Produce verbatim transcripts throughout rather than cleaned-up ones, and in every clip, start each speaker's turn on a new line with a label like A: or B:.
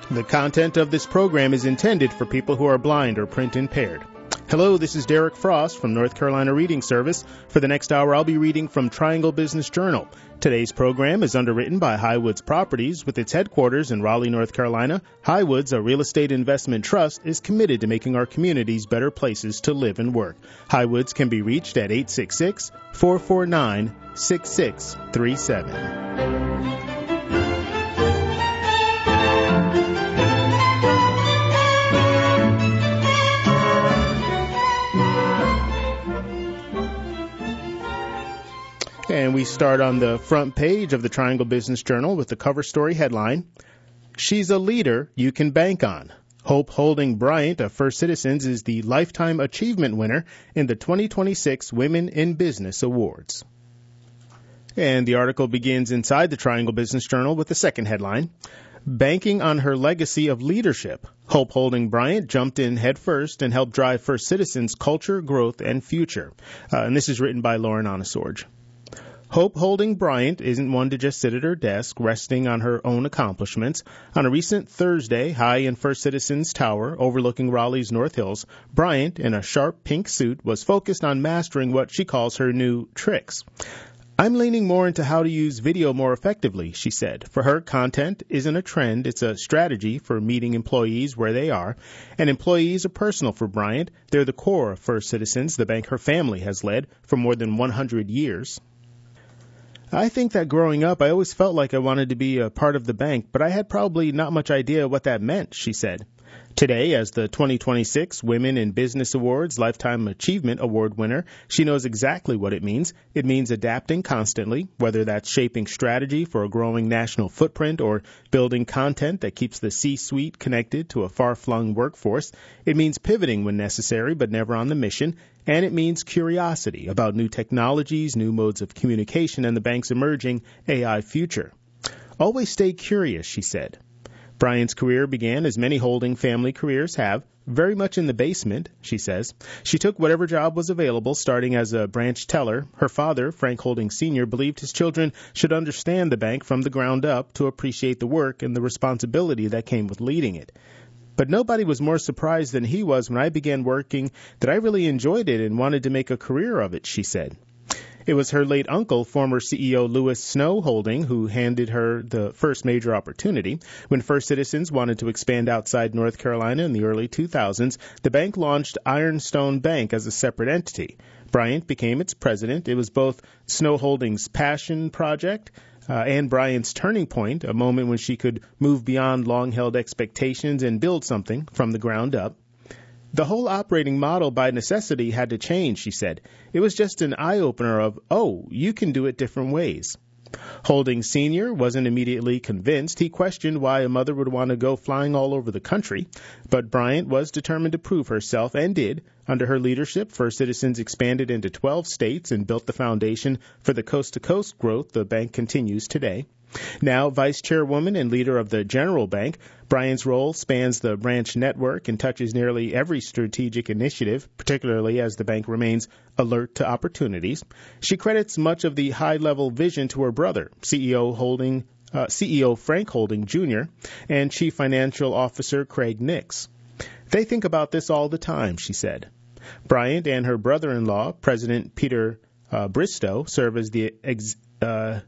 A: The content of this program is intended for people who are blind or print impaired. Hello, this is Derek Frost from North Carolina Reading Service. For the next hour, I'll be reading from Triangle Business Journal. Today's program is underwritten by Highwoods Properties. With its headquarters in Raleigh, North Carolina, Highwoods, a real estate investment trust, is committed to making our communities better places to live and work. Highwoods can be reached at eight six six, four four nine, six six three seven. And we start on the front page of the Triangle Business Journal with the cover story headline, "She's a Leader You Can Bank On." Hope Holding Bryant of First Citizens is the Lifetime Achievement winner in the twenty twenty-six Women in Business Awards. And the article begins inside the Triangle Business Journal with the second headline, "Banking on Her Legacy of Leadership. Hope Holding Bryant jumped in headfirst and helped drive First Citizens' culture, growth, and future." Uh, and this is written by Lauren Onosorge. Hope Holding Bryant isn't one to just sit at her desk resting on her own accomplishments. On a recent Thursday, high in First Citizens Tower overlooking Raleigh's North Hills, Bryant, in a sharp pink suit, was focused on mastering what she calls her new tricks. "I'm leaning more into how to use video more effectively," she said. For her, content isn't a trend, it's a strategy for meeting employees where they are. And employees are personal for Bryant. They're the core of First Citizens, the bank her family has led for more than one hundred years. "I think that growing up, I always felt like I wanted to be a part of the bank, but I had probably not much idea what that meant," she said. Today, as the twenty twenty-six Women in Business Awards Lifetime Achievement Award winner, she knows exactly what it means. It means adapting constantly, whether that's shaping strategy for a growing national footprint or building content that keeps the C-suite connected to a far-flung workforce. It means pivoting when necessary, but never on the mission. And it means curiosity about new technologies, new modes of communication, and the bank's emerging A I future. "Always stay curious," she said. Bryant's career began, as many Holding family careers have, very much in the basement, she says. She took whatever job was available, starting as a branch teller. Her father, Frank Holding Senior, believed his children should understand the bank from the ground up to appreciate the work and the responsibility that came with leading it. "But nobody was more surprised than he was when I began working that I really enjoyed it and wanted to make a career of it," she said. It was her late uncle, former C E O Louis Snow Holding, who handed her the first major opportunity. When First Citizens wanted to expand outside North Carolina in the early two thousands, the bank launched Ironstone Bank as a separate entity. Bryant became its president. It was both Snow Holding's passion project uh, and Bryant's turning point, a moment when she could move beyond long-held expectations and build something from the ground up. "The whole operating model by necessity had to change," she said. "It was just an eye-opener of, oh, you can do it different ways." Holding Senior wasn't immediately convinced. He questioned why a mother would want to go flying all over the country. But Bryant was determined to prove herself, and did. Under her leadership, First Citizens expanded into twelve states and built the foundation for the coast-to-coast growth the bank continues today. Now vice chairwoman and leader of the General Bank, Bryant's role spans the branch network and touches nearly every strategic initiative, particularly as the bank remains alert to opportunities. She credits much of the high-level vision to her brother, C E O Holding, uh, C E O Frank Holding Junior, and Chief Financial Officer Craig Nix. "They think about this all the time," she said. Bryant and her brother-in-law, President Peter uh, Bristow, serve as the ex- uh,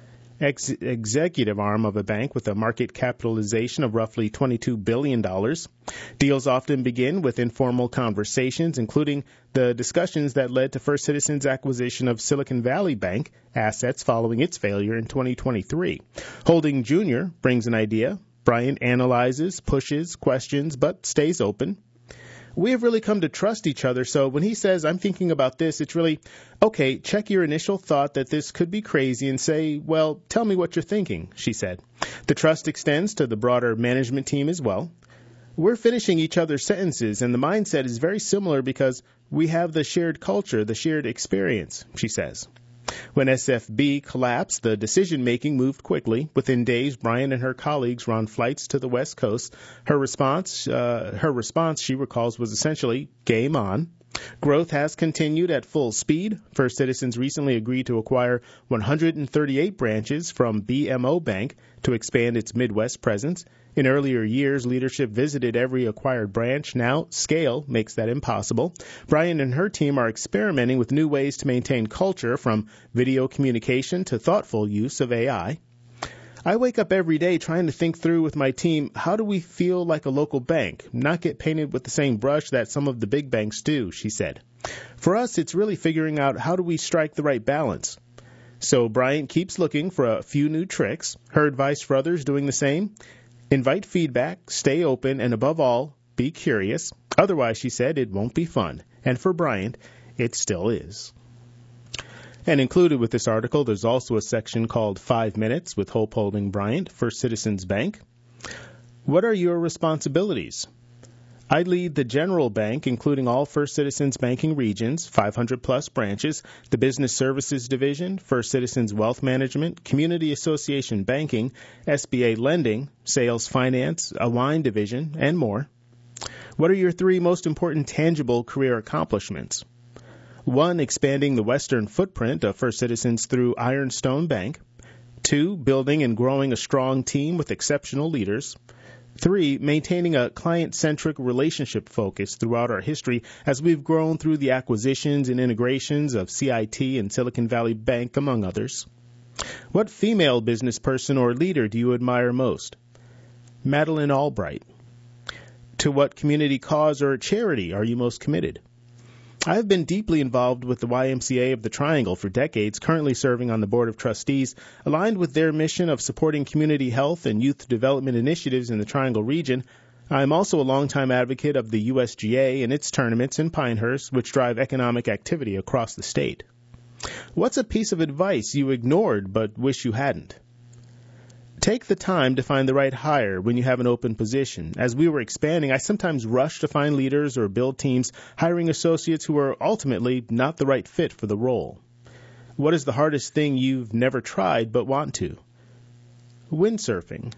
A: Ex- executive arm of a bank with a market capitalization of roughly twenty-two billion dollars. Deals often begin with informal conversations, including the discussions that led to First Citizens' acquisition of Silicon Valley Bank assets following its failure in twenty twenty-three. Holding Junior brings an idea. Bryant analyzes, pushes, questions, but stays open. "We have really come to trust each other, so when he says, 'I'm thinking about this,' it's really, okay, check your initial thought that this could be crazy and say, 'Well, tell me what you're thinking,'" she said. The trust extends to the broader management team as well. "We're finishing each other's sentences, and the mindset is very similar because we have the shared culture, the shared experience," she says. When S F B collapsed, the decision-making moved quickly. Within days, Bryant and her colleagues were on flights to the West Coast. Her response, uh, her response, she recalls, was essentially game on. Growth has continued at full speed. First Citizens recently agreed to acquire one hundred thirty-eight branches from B M O Bank to expand its Midwest presence. In earlier years, leadership visited every acquired branch. Now, scale makes that impossible. Bryant and her team are experimenting with new ways to maintain culture, from video communication to thoughtful use of A I. I wake up every day trying to think through with my team, how do we feel like a local bank, not get painted with the same brush that some of the big banks do, she said. For us, it's really figuring out how do we strike the right balance. So Bryant keeps looking for a few new tricks. Her advice for others doing the same? Invite feedback, stay open, and above all, be curious. Otherwise, she said, it won't be fun. And for Bryant, it still is. And included with this article, there's also a section called Five Minutes with Hope Holding Bryant, First Citizens Bank. What are your responsibilities? I lead the general bank, including all First Citizens banking regions, five hundred plus branches, the Business Services Division, First Citizens Wealth Management, Community Association Banking, S B A Lending, Sales Finance, a Wine Division, and more. What are your three most important tangible career accomplishments? One, expanding the western footprint of First Citizens through Ironstone Bank. Two, building and growing a strong team with exceptional leaders. Three, maintaining a client-centric relationship focus throughout our history as we've grown through the acquisitions and integrations of C I T and Silicon Valley Bank, among others. What female business person or leader do you admire most? Madeleine Albright. To what community cause or charity are you most committed? I have been deeply involved with the Y M C A of the Triangle for decades, currently serving on the Board of Trustees, aligned with their mission of supporting community health and youth development initiatives in the Triangle region. I am also a longtime advocate of the U S G A and its tournaments in Pinehurst, which drive economic activity across the state. What's a piece of advice you ignored but wish you hadn't? Take the time to find the right hire when you have an open position. As we were expanding, I sometimes rushed to find leaders or build teams, hiring associates who are ultimately not the right fit for the role. What is the hardest thing you've never tried but want to? Windsurfing.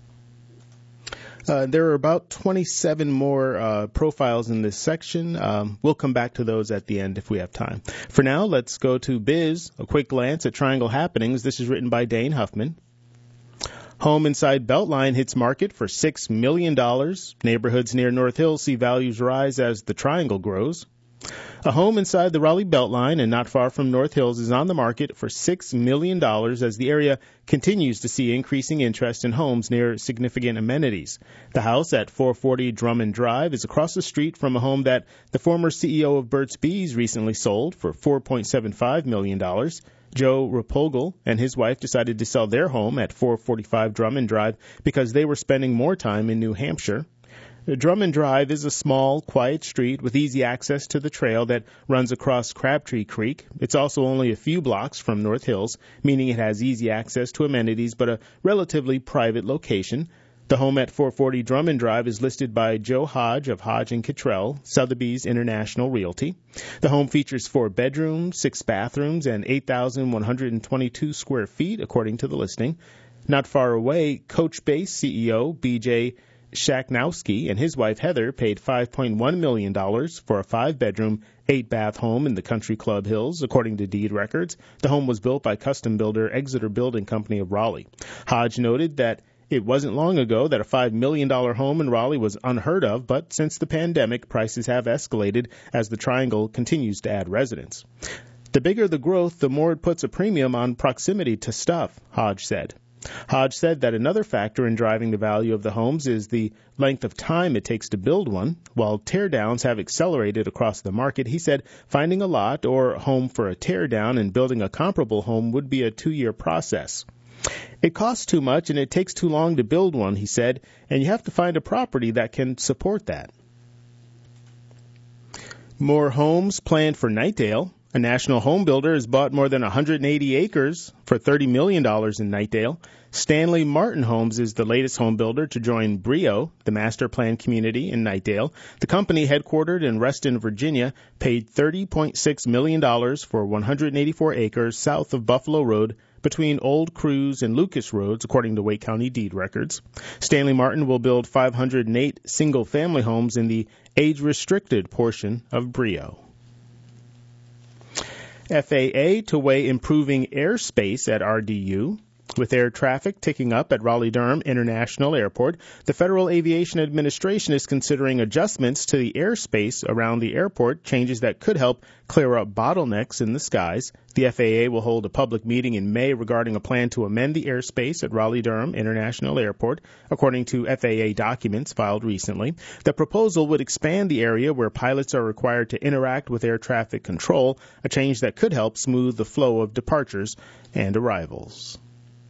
A: Uh, there are about twenty-seven more uh, profiles in this section. Um, we'll come back to those at the end if we have time. For now, let's go to Biz, a quick glance at Triangle happenings. This is written by Dane Huffman. Home inside Beltline hits market for six million dollars. Neighborhoods near North Hills see values rise as the Triangle grows. A home inside the Raleigh Beltline and not far from North Hills is on the market for six million dollars as the area continues to see increasing interest in homes near significant amenities. The house at four forty Drummond Drive is across the street from a home that the former C E O of Burt's Bees recently sold for four point seven five million dollars. Joe Rapogel and his wife decided to sell their home at four forty-five Drummond Drive because they were spending more time in New Hampshire. Drummond Drive is a small, quiet street with easy access to the trail that runs across Crabtree Creek. It's also only a few blocks from North Hills, meaning it has easy access to amenities but a relatively private location. The home at four forty Drummond Drive is listed by Joe Hodge of Hodge and Cottrell, Sotheby's International Realty. The home features four bedrooms, six bathrooms, and eight thousand one hundred twenty-two square feet, according to the listing. Not far away, Coach Base C E O B J Shaknowski and his wife Heather paid five point one million dollars for a five-bedroom, eight-bath home in the Country Club Hills, according to deed records. The home was built by custom builder Exeter Building Company of Raleigh. Hodge noted that it wasn't long ago that a five million dollars home in Raleigh was unheard of, but since the pandemic, prices have escalated as the Triangle continues to add residents. The bigger the growth, the more it puts a premium on proximity to stuff, Hodge said. Hodge said that another factor in driving the value of the homes is the length of time it takes to build one. While teardowns have accelerated across the market, he said finding a lot or a home for a teardown and building a comparable home would be a two-year process. It costs too much and it takes too long to build one, he said, and you have to find a property that can support that. More homes planned for Knightdale. A national home builder has bought more than one hundred eighty acres for thirty million dollars in Knightdale. Stanley Martin Homes is the latest home builder to join Brio, the master plan community in Knightdale. The company, headquartered in Reston, Virginia, paid thirty point six million dollars for one hundred eighty-four acres south of Buffalo Road between Old Cruise and Lucas Roads, according to Wake County deed records. Stanley Martin will build five hundred eight single-family homes in the age-restricted portion of Brio. F A A to weigh improving airspace at R D U. With air traffic ticking up at Raleigh-Durham International Airport, the Federal Aviation Administration is considering adjustments to the airspace around the airport, changes that could help clear up bottlenecks in the skies. The F A A will hold a public meeting in May regarding a plan to amend the airspace at Raleigh-Durham International Airport, according to F A A documents filed recently. The proposal would expand the area where pilots are required to interact with air traffic control, a change that could help smooth the flow of departures and arrivals.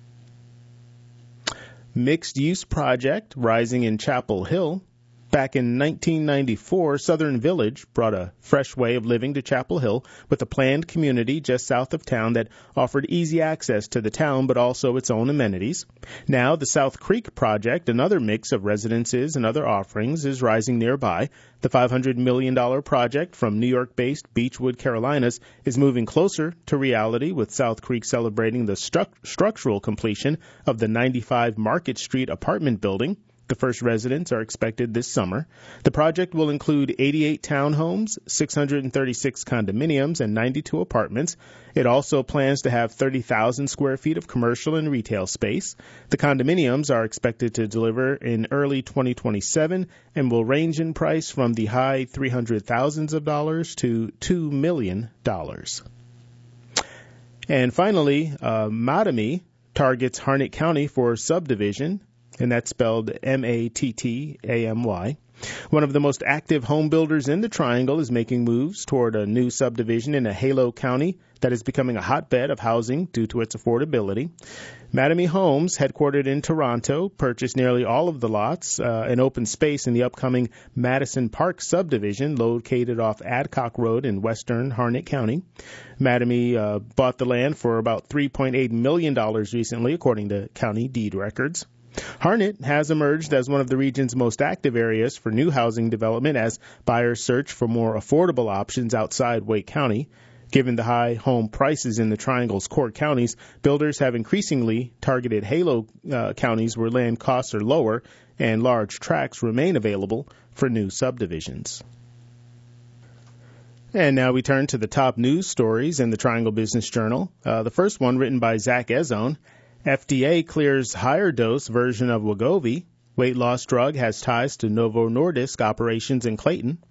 A: Mixed-use project rising in Chapel Hill. Back in nineteen ninety-four, Southern Village brought a fresh way of living to Chapel Hill with a planned community just south of town that offered easy access to the town but also its own amenities. Now, the South Creek project, another mix of residences and other offerings, is rising nearby. The five hundred million dollars project from New York-based Beechwood Carolinas is moving closer to reality, with South Creek celebrating the stru- structural completion of the ninety-five Market Street apartment building. The first residents are expected this summer. The project will include eighty-eight townhomes, six hundred thirty-six condominiums, and ninety-two apartments. It also plans to have thirty thousand square feet of commercial and retail space. The condominiums are expected to deliver in early twenty twenty-seven and will range in price from the high three hundred thousands of dollars to two million dollars. And finally, uh, Mattamy targets Harnett County for subdivision, and that's spelled M A T T A M Y. One of the most active home builders in the Triangle is making moves toward a new subdivision in a Halo County that is becoming a hotbed of housing due to its affordability. Mattamy Homes, headquartered in Toronto, purchased nearly all of the lots uh, and open space in the upcoming Madison Park subdivision located off Adcock Road in western Harnett County. Mattamy uh, bought the land for about three point eight million dollars recently, according to county deed records. Harnett has emerged as one of the region's most active areas for new housing development as buyers search for more affordable options outside Wake County. Given the high home prices in the Triangle's core counties, builders have increasingly targeted Halo uh, counties where land costs are lower and large tracts remain available for new subdivisions. And now we turn to the top news stories in the Triangle Business Journal. Uh, the first one written by Zach Ezone. F D A clears higher dose version of Wegovy. Weight loss drug has ties to Novo Nordisk operations in Clayton.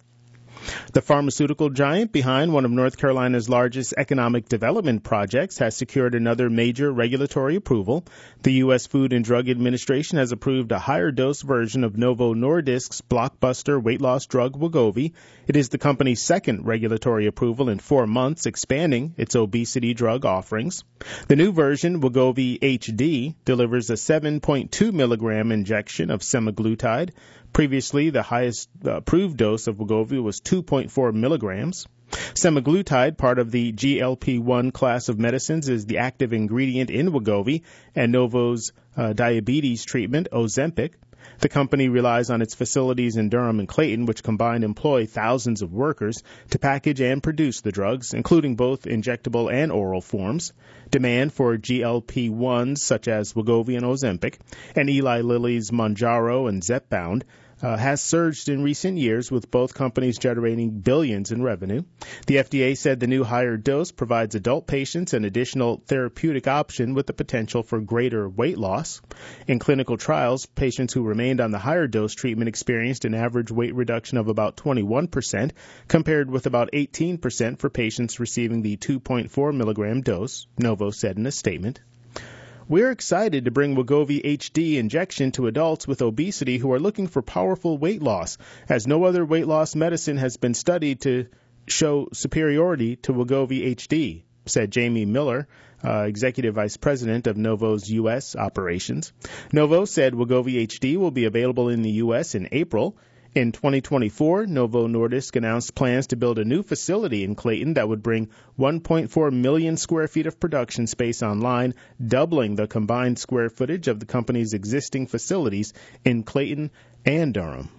A: The pharmaceutical giant behind one of North Carolina's largest economic development projects has secured another major regulatory approval. The U S Food and Drug Administration has approved a higher dose version of Novo Nordisk's blockbuster weight loss drug Wegovy. It is the company's second regulatory approval in four months, expanding its obesity drug offerings. The new version, Wegovy H D, delivers a seven point two milligram injection of semaglutide. Previously, the highest uh, approved dose of Wegovy was two point four milligrams. Semaglutide, part of the G L P one class of medicines, is the active ingredient in Wegovy and Novo's uh, diabetes treatment, Ozempic. The company relies on its facilities in Durham and Clayton, which combined employ thousands of workers, to package and produce the drugs, including both injectable and oral forms. Demand for G L P ones such as Wegovy and Ozempic, and Eli Lilly's Mounjaro and Zepbound, Uh, has surged in recent years, with both companies generating billions in revenue. The F D A said the new higher dose provides adult patients an additional therapeutic option with the potential for greater weight loss. In clinical trials, patients who remained on the higher dose treatment experienced an average weight reduction of about twenty-one percent, compared with about eighteen percent for patients receiving the two point four milligram dose, Novo said in a statement. We're excited to bring Wegovy H D injection to adults with obesity who are looking for powerful weight loss, as no other weight loss medicine has been studied to show superiority to Wegovy H D, said Jamie Miller, uh, Executive Vice President of Novo's U S operations. Novo said Wegovy H D will be available in the U S in April. In twenty twenty-four, Novo Nordisk announced plans to build a new facility in Clayton that would bring one point four million square feet of production space online, doubling the combined square footage of the company's existing facilities in Clayton and Durham.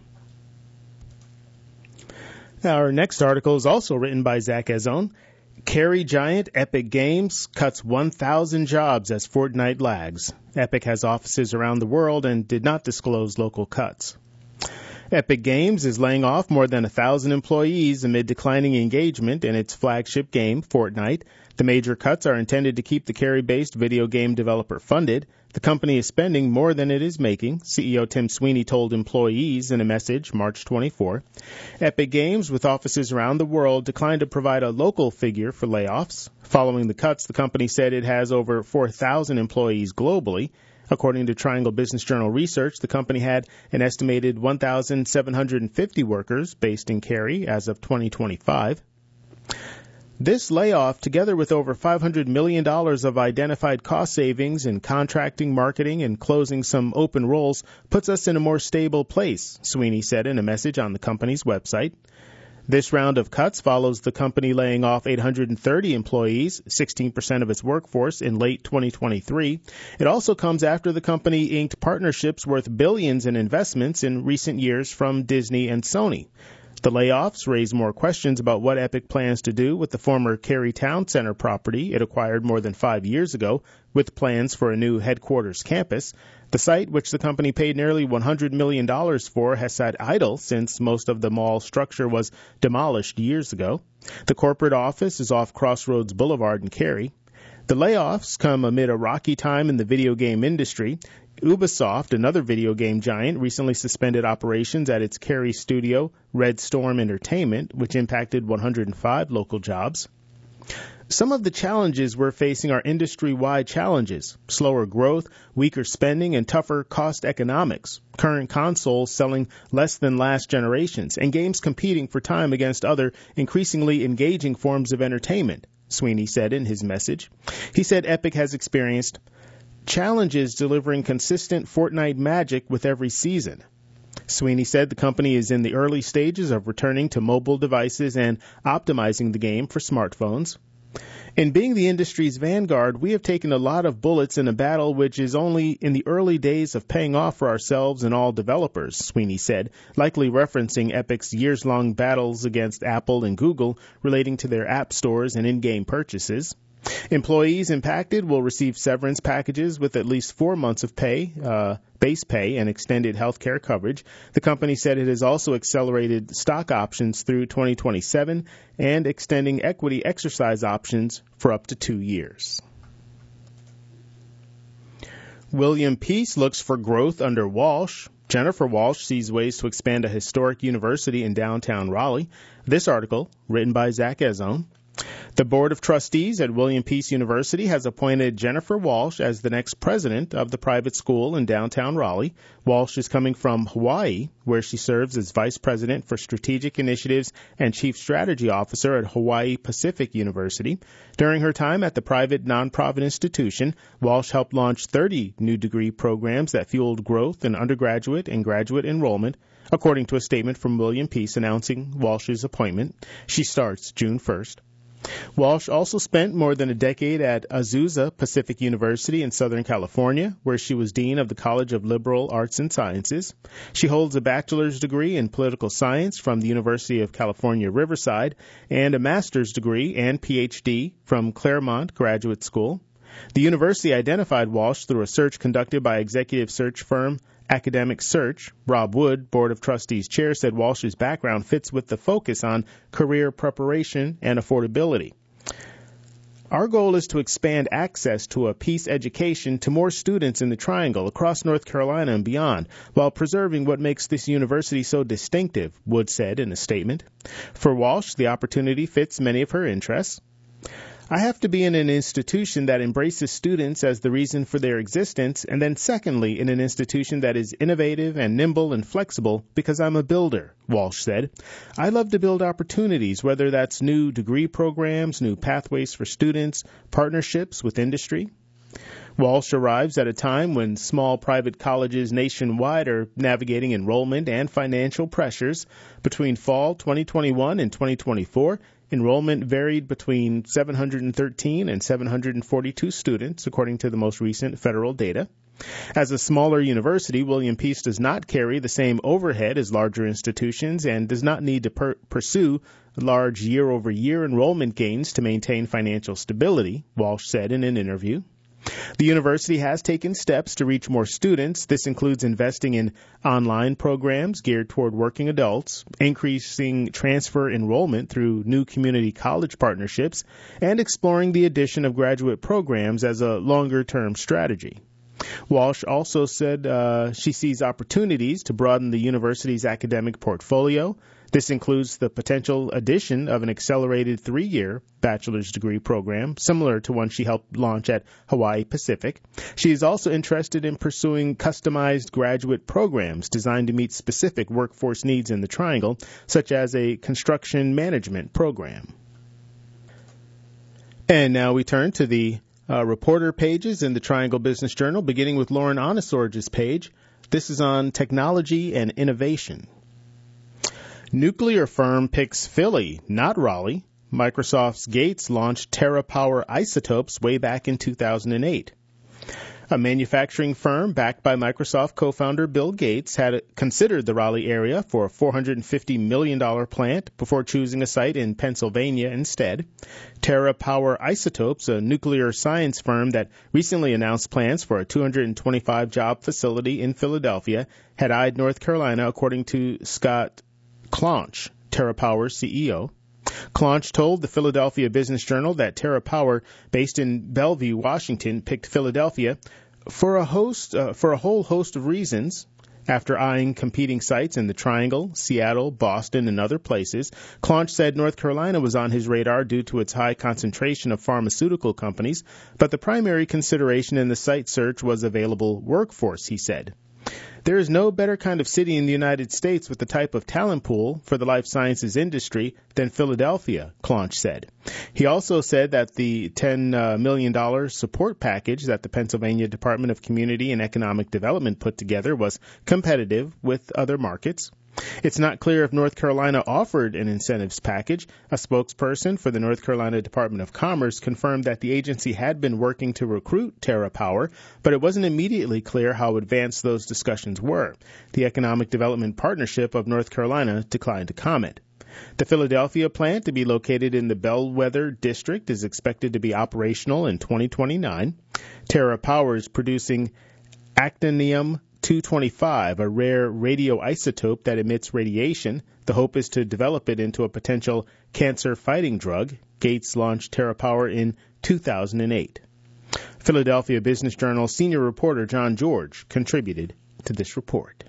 A: Our next article is also written by Zach Ezone. Carry giant Epic Games cuts one thousand jobs as Fortnite lags. Epic has offices around the world and did not disclose local cuts. Epic Games is laying off more than a thousand employees amid declining engagement in its flagship game, Fortnite. The major cuts are intended to keep the Cary-based video game developer funded. The company is spending more than it is making, C E O Tim Sweeney told employees in a message March twenty-fourth. Epic Games, with offices around the world, declined to provide a local figure for layoffs. Following the cuts, the company said it has over four thousand employees globally. According to Triangle Business Journal research, the company had an estimated one thousand seven hundred fifty workers based in Cary as of twenty twenty-five. This layoff, together with over five hundred million dollars of identified cost savings in contracting, marketing, and closing some open roles, puts us in a more stable place, Sweeney said in a message on the company's website. This round of cuts follows the company laying off eight hundred thirty employees, sixteen percent of its workforce, in late twenty twenty-three. It also comes after the company inked partnerships worth billions in investments in recent years from Disney and Sony. The layoffs raise more questions about what Epic plans to do with the former Cary Town Center property it acquired more than five years ago, with plans for a new headquarters campus. The site, which the company paid nearly one hundred million dollars for, has sat idle since most of the mall structure was demolished years ago. The corporate office is off Crossroads Boulevard in Cary. The layoffs come amid a rocky time in the video game industry. Ubisoft, another video game giant, recently suspended operations at its Cary studio, Red Storm Entertainment, which impacted one hundred five local jobs. Some of the challenges we're facing are industry-wide challenges: slower growth, weaker spending, and tougher cost economics, current consoles selling less than last generations, and games competing for time against other increasingly engaging forms of entertainment, Sweeney said in his message. He said Epic has experienced challenges delivering consistent Fortnite magic with every season. Sweeney said the company is in the early stages of returning to mobile devices and optimizing the game for smartphones. In being the industry's vanguard, we have taken a lot of bullets in a battle which is only in the early days of paying off for ourselves and all developers, Sweeney said, likely referencing Epic's years-long battles against Apple and Google relating to their app stores and in-game purchases. Employees impacted will receive severance packages with at least four months of pay, uh, base pay, and extended health care coverage. The company said it has also accelerated stock options through twenty twenty-seven and extending equity exercise options for up to two years. William Peace looks for growth under Walsh. Jennifer Walsh sees ways to expand a historic university in downtown Raleigh. This article, written by Zach Ezone. The Board of Trustees at William Peace University has appointed Jennifer Walsh as the next president of the private school in downtown Raleigh. Walsh is coming from Hawaii, where she serves as vice president for strategic initiatives and chief strategy officer at Hawaii Pacific University. During her time at the private nonprofit institution, Walsh helped launch thirty new degree programs that fueled growth in undergraduate and graduate enrollment, according to a statement from William Peace announcing Walsh's appointment. She starts June first. Walsh also spent more than a decade at Azusa Pacific University in Southern California, where she was dean of the College of Liberal Arts and Sciences. She holds a bachelor's degree in political science from the University of California, Riverside, and a master's degree and P H D from Claremont Graduate School. The university identified Walsh through a search conducted by executive search firm Academic Search. Rob Wood, Board of Trustees chair, said Walsh's background fits with the focus on career preparation and affordability. Our goal is to expand access to a peace education to more students in the Triangle across North Carolina and beyond, while preserving what makes this university so distinctive, Wood said in a statement. For Walsh, the opportunity fits many of her interests. I have to be in an institution that embraces students as the reason for their existence, and then secondly, in an institution that is innovative and nimble and flexible because I'm a builder, Walsh said. I love to build opportunities, whether that's new degree programs, new pathways for students, partnerships with industry. Walsh arrives at a time when small private colleges nationwide are navigating enrollment and financial pressures. Between fall twenty twenty-one and twenty twenty-four, enrollment varied between seven hundred thirteen and seven hundred forty-two students, according to the most recent federal data. As a smaller university, William Peace does not carry the same overhead as larger institutions and does not need to per- pursue large year-over-year enrollment gains to maintain financial stability, Walsh said in an interview. The university has taken steps to reach more students. This includes investing in online programs geared toward working adults, increasing transfer enrollment through new community college partnerships, and exploring the addition of graduate programs as a longer-term strategy. Walsh also said uh, she sees opportunities to broaden the university's academic portfolio. This includes the potential addition of an accelerated three-year bachelor's degree program, similar to one she helped launch at Hawaii Pacific. She is also interested in pursuing customized graduate programs designed to meet specific workforce needs in the Triangle, such as a construction management program. And now we turn to the uh, reporter pages in the Triangle Business Journal, beginning with Lauren Onesorge's page. This is on technology and innovation. Nuclear firm picks Philly, not Raleigh. Microsoft's Gates launched TerraPower isotopes way back in two thousand eight. A manufacturing firm backed by Microsoft co-founder Bill Gates had considered the Raleigh area for a four hundred fifty million dollars plant before choosing a site in Pennsylvania instead. TerraPower Isotopes, a nuclear science firm that recently announced plans for a two hundred twenty-five job facility in Philadelphia, had eyed North Carolina, according to Scott Claunch, TerraPower's C E O. Claunch told the Philadelphia Business Journal that TerraPower, based in Bellevue, Washington, picked Philadelphia for a host uh, for a whole host of reasons. After eyeing competing sites in the Triangle, Seattle, Boston, and other places, Claunch said North Carolina was on his radar due to its high concentration of pharmaceutical companies, but the primary consideration in the site search was available workforce, he said. There is no better kind of city in the United States with the type of talent pool for the life sciences industry than Philadelphia, Claunch said. He also said that the ten million dollars support package that the Pennsylvania Department of Community and Economic Development put together was competitive with other markets. It's not clear if North Carolina offered an incentives package. A spokesperson for the North Carolina Department of Commerce confirmed that the agency had been working to recruit TerraPower, but it wasn't immediately clear how advanced those discussions were. The Economic Development Partnership of North Carolina declined to comment. The Philadelphia plant, to be located in the Bellwether District, is expected to be operational in twenty twenty-nine. TerraPower is producing actinium two twenty-five, a rare radioisotope that emits radiation. The hope is to develop it into a potential cancer-fighting drug. Gates launched TerraPower in two thousand eight. Philadelphia Business Journal senior reporter John George contributed to this report.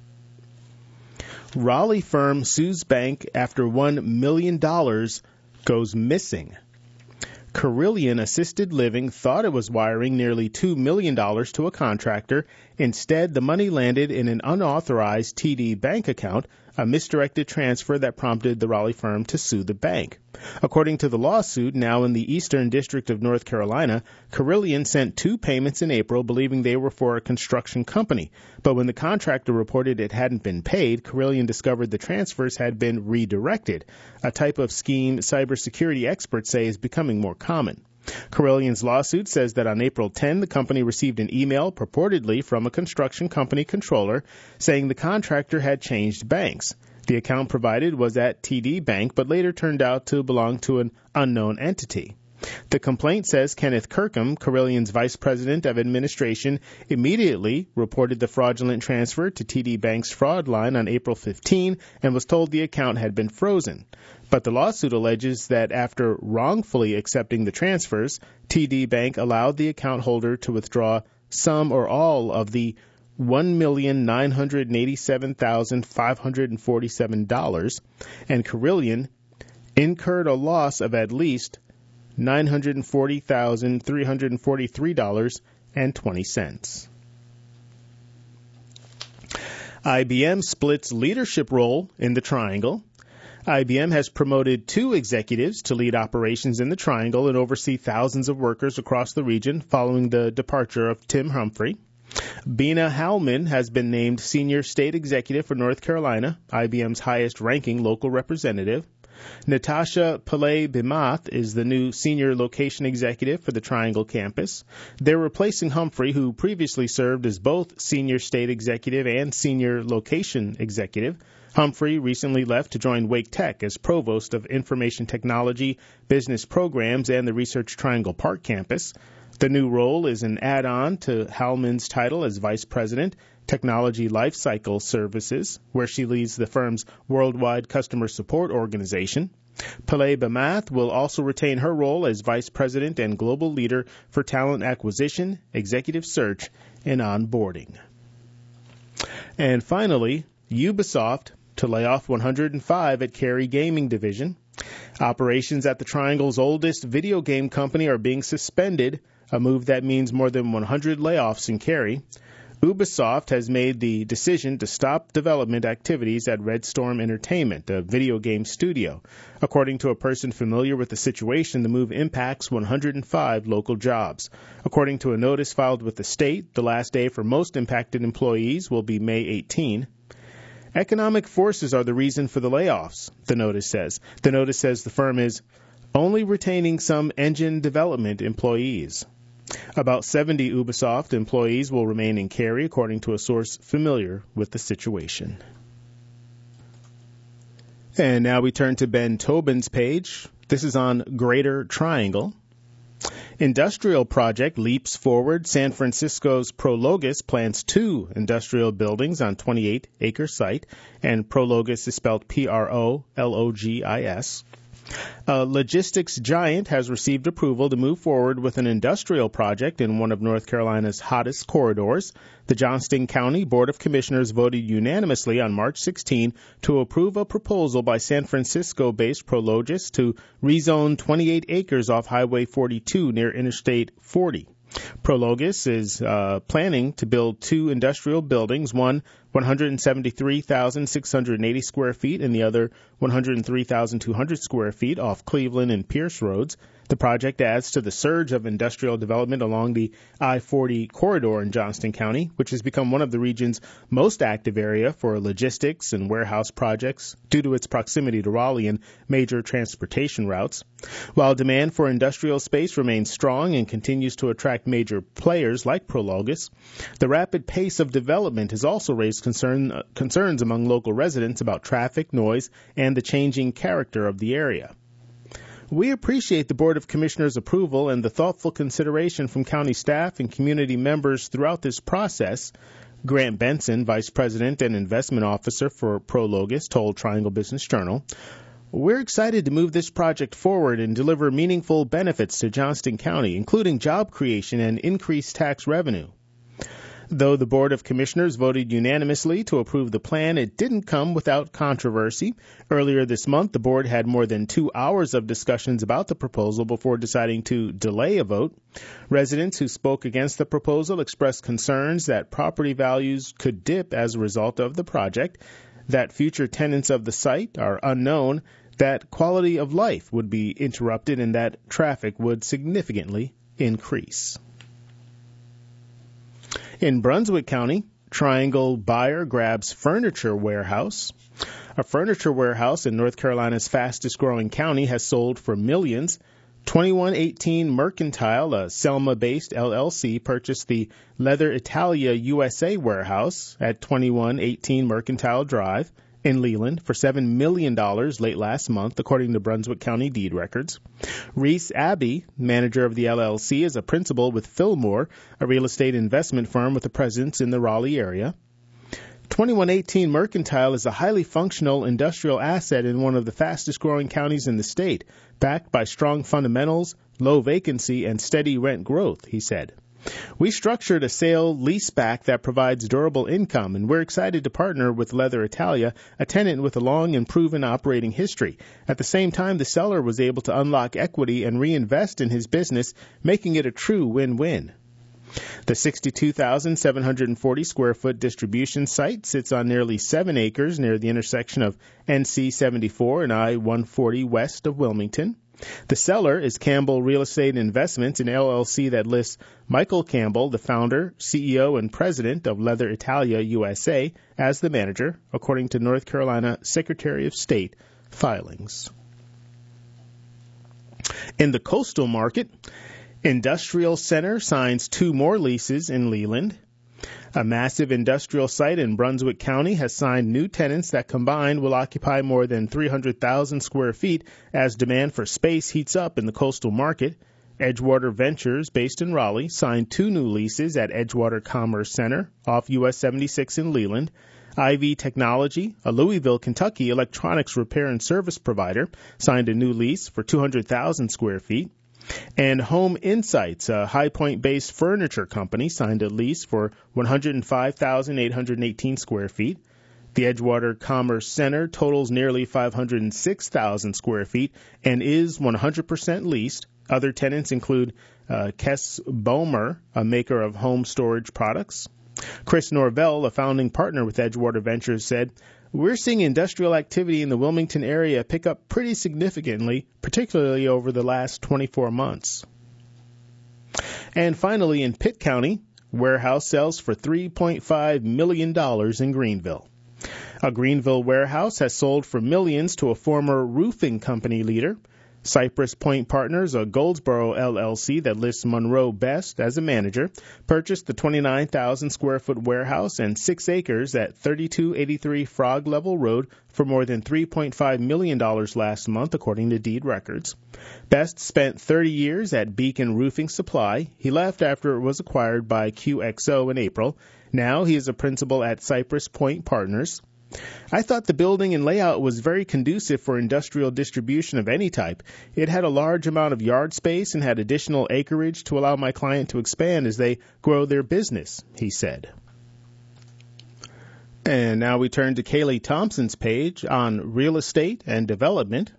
A: Raleigh firm sues bank after one million dollars goes missing. Carillion Assisted Living thought it was wiring nearly two million dollars to a contractor. Instead, the money landed in an unauthorized T D bank account, a misdirected transfer that prompted the Raleigh firm to sue the bank. According to the lawsuit, now in the Eastern District of North Carolina, Carillion sent two payments in April believing they were for a construction company. But when the contractor reported it hadn't been paid, Carillion discovered the transfers had been redirected, a type of scheme cybersecurity experts say is becoming more common. Carillion's lawsuit says that on April tenth, the company received an email purportedly from a construction company controller saying the contractor had changed banks. The account provided was at T D Bank, but later turned out to belong to an unknown entity. The complaint says Kenneth Kirkham, Carillion's vice president of administration, immediately reported the fraudulent transfer to T D Bank's fraud line on April fifteenth and was told the account had been frozen. But the lawsuit alleges that after wrongfully accepting the transfers, T D Bank allowed the account holder to withdraw some or all of the one million nine hundred eighty-seven thousand five hundred forty-seven dollars, and Carillion incurred a loss of at least nine hundred forty thousand three hundred forty-three dollars and twenty cents. I B M splits leadership role in the Triangle. I B M has promoted two executives to lead operations in the Triangle and oversee thousands of workers across the region following the departure of Tim Humphrey. Bina Hallman has been named Senior State Executive for North Carolina, I B M's highest-ranking local representative. Natasha Pillay-Bimath is the new Senior Location Executive for the Triangle campus. They're replacing Humphrey, who previously served as both Senior State Executive and Senior Location Executive. Humphrey recently left to join Wake Tech as Provost of Information Technology, Business Programs, and the Research Triangle Park campus. The new role is an add-on to Hallman's title as Vice President, Technology Lifecycle Services, where she leads the firm's worldwide customer support organization. Pillay Bamath will also retain her role as Vice President and Global Leader for Talent Acquisition, Executive Search, and Onboarding. And finally, Ubisoft to lay off one hundred five at Cary Gaming Division. Operations at the Triangle's oldest video game company are being suspended, a move that means more than one hundred layoffs in Cary. Ubisoft has made the decision to stop development activities at Red Storm Entertainment, a video game studio. According to a person familiar with the situation, the move impacts one hundred five local jobs. According to a notice filed with the state, the last day for most impacted employees will be May eighteenth. Economic forces are the reason for the layoffs, the notice says. The notice says the firm is only retaining some engine development employees. About seventy Ubisoft employees will remain in Cary, according to a source familiar with the situation. And now we turn to Ben Tobin's page. This is on Greater Triangle. Industrial project leaps forward. San Francisco's Prologis plans two industrial buildings on twenty-eight acre site, and Prologis is spelled P R O L O G I S. A logistics giant has received approval to move forward with an industrial project in one of North Carolina's hottest corridors. The Johnston County Board of Commissioners voted unanimously on March sixteenth to approve a proposal by San Francisco-based Prologis to rezone twenty-eight acres off Highway forty-two near Interstate forty. Prologis is uh, planning to build two industrial buildings, one one hundred seventy-three thousand six hundred eighty square feet and the other one hundred three thousand two hundred square feet off Cleveland and Pierce Roads. The project adds to the surge of industrial development along the I forty corridor in Johnston County, which has become one of the region's most active area for logistics and warehouse projects due to its proximity to Raleigh and major transportation routes. While demand for industrial space remains strong and continues to attract major players like Prologis, the rapid pace of development has also raised concern, uh, concerns among local residents about traffic, noise, and the changing character of the area. We appreciate the Board of Commissioners' approval and the thoughtful consideration from county staff and community members throughout this process, Grant Benson, Vice President and Investment Officer for Prologis, told Triangle Business Journal. We're excited to move this project forward and deliver meaningful benefits to Johnston County, including job creation and increased tax revenue. Though the Board of Commissioners voted unanimously to approve the plan, it didn't come without controversy. Earlier this month, the board had more than two hours of discussions about the proposal before deciding to delay a vote. Residents who spoke against the proposal expressed concerns that property values could dip as a result of the project, that future tenants of the site are unknown, that quality of life would be interrupted, and that traffic would significantly increase. In Brunswick County, Triangle buyer grabs furniture warehouse. A furniture warehouse in North Carolina's fastest-growing county has sold for millions. twenty-one eighteen Mercantile, a Selma-based L L C, purchased the Leather Italia U S A warehouse at twenty-one eighteen Mercantile Drive in Leland for seven million dollars late last month, according to Brunswick County deed records. Reese Abbey, manager of the L L C, is a principal with Fillmore, a real estate investment firm with a presence in the Raleigh area. twenty-one eighteen Mercantile is a highly functional industrial asset in one of the fastest-growing counties in the state, backed by strong fundamentals, low vacancy, and steady rent growth, he said. We structured a sale leaseback that provides durable income, and we're excited to partner with Leather Italia, a tenant with a long and proven operating history. At the same time, the seller was able to unlock equity and reinvest in his business, making it a true win-win. The sixty-two thousand seven hundred forty square foot distribution site sits on nearly seven acres near the intersection of N C seventy-four and I one forty west of Wilmington. The seller is Campbell Real Estate Investments, an L L C that lists Michael Campbell, the founder, C E O, and president of Leather Italia U S A, as the manager, according to North Carolina Secretary of State filings. In the coastal market, Industrial Center signs two more leases in Leland. A massive industrial site in Brunswick County has signed new tenants that combined will occupy more than three hundred thousand square feet as demand for space heats up in the coastal market. Edgewater Ventures, based in Raleigh, signed two new leases at Edgewater Commerce Center off U S seventy-six in Leland. I V Technology, a Louisville, Kentucky electronics repair and service provider, signed a new lease for two hundred thousand square feet. And Home Insights, a High Point-based furniture company, signed a lease for one hundred five thousand eight hundred eighteen square feet. The Edgewater Commerce Center totals nearly five hundred six thousand square feet and is one hundred percent leased. Other tenants include uh, Kess Bomer, a maker of home storage products. Chris Norvell, a founding partner with Edgewater Ventures, said, "We're seeing industrial activity in the Wilmington area pick up pretty significantly, particularly over the last twenty-four months. And finally, in Pitt County, warehouse sells for three point five million dollars in Greenville. A Greenville warehouse has sold for millions to a former roofing company leader. Cypress Point Partners, a Goldsboro L L C that lists Monroe Best as a manager, purchased the twenty-nine thousand square foot warehouse and six acres at thirty-two eighty-three Frog Level Road for more than three point five million dollars last month, according to deed records. Best spent thirty years at Beacon Roofing Supply. He left after it was acquired by Q X O in April. Now he is a principal at Cypress Point Partners. I thought the building and layout was very conducive for industrial distribution of any type. It had a large amount of yard space and had additional acreage to allow my client to expand as they grow their business, he said." And now we turn to Kaylee Thompson's page on real estate and development.